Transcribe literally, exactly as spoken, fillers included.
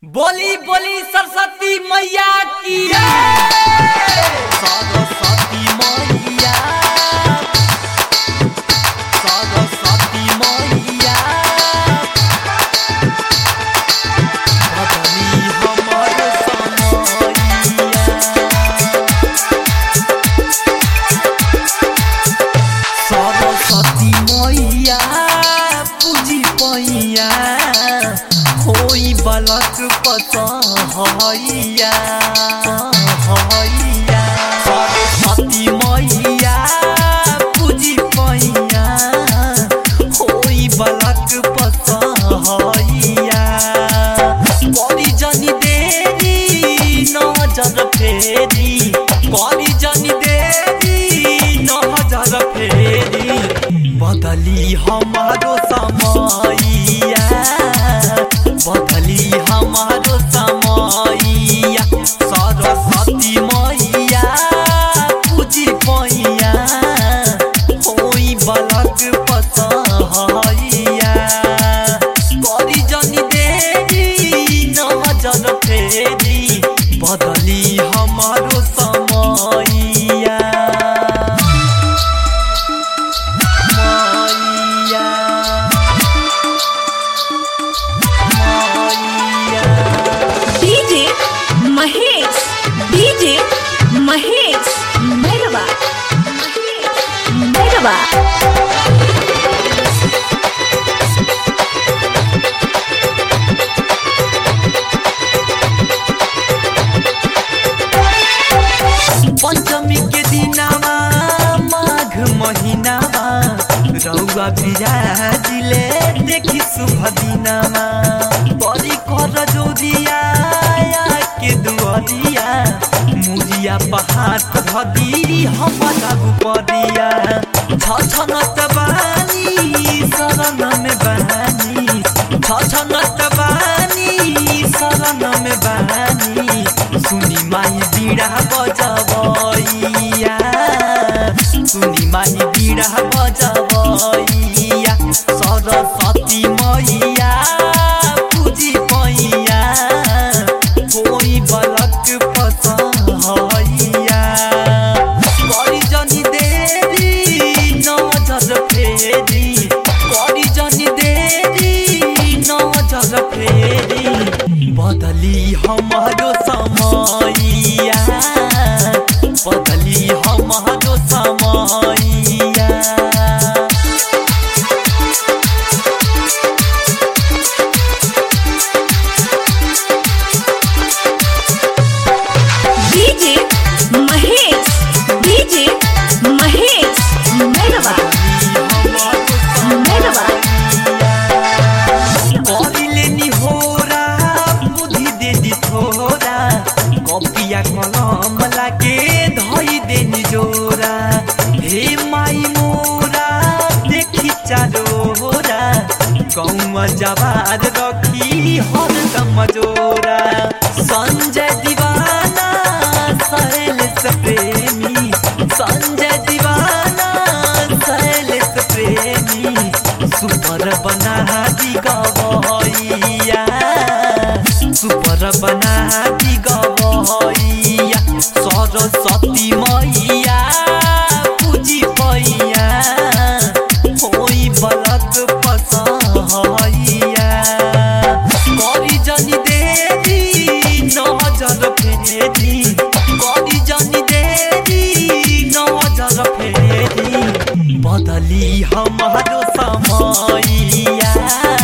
बोली बोली सरस्वती मैया की सरस्वती मैया सरस्वती मैया बदली हमर समैया सरस्वती मैया पूजी पैया होई बालक पसहैया हैया सरस्वती मैया पूजी पैया होई बालक पसहैया करी जनी देरी नजर फेरी करी जनी देरी नजर फेरी बदली हमारो समैया बदली हमारो समैया सरस्वती मैया पूजी पैया होई बालक पसहैया करी जनी देरी नजर फेरी बदली हमारो समैया डीजे महेश डीजे महेश मेहरबा मेहरबा पंचमी के दिनावा माघ महीनावा रउआ बिराजिले देखी शुभ दिनावा बड़ी कर जोरिया के दुआरिया मुरिया पहाड़ धदी हमारा गुपरिया छछनत बानी शरण में बहानी छछनत बानी शरण में बहानी सुनी माई बीड़ा बजबैया सुनी माई बीड़ा बजबैया सरस्वती मैया पूजी पैया होई बालक पसहैया करी जनी देरी नजर फेरी करी जनी देरी नजर फेरी बदली हमारो समैया बदली हमारो समैया डीजे महेश डीजे महेश मेहरबा मेहरबा करिले नि होरा बुद्धि देदी थोरा कपिया कलम लागे धई देनी जोरा हे माई मोरा देखी चारोरा कौआ जवार रखी हरदम जोरा संजय दीवाना शैलेश प्रेमी संजय दीवाना शैलेश प्रेमी सुपर बना दी गवैया सुपर बना दी गवैया सरस्वती मैया पूजी पैया होई बालक पसहैया करी जनी देरी नजर फेरी करी जनी देरी नजर फेरी बदली हमारो समैया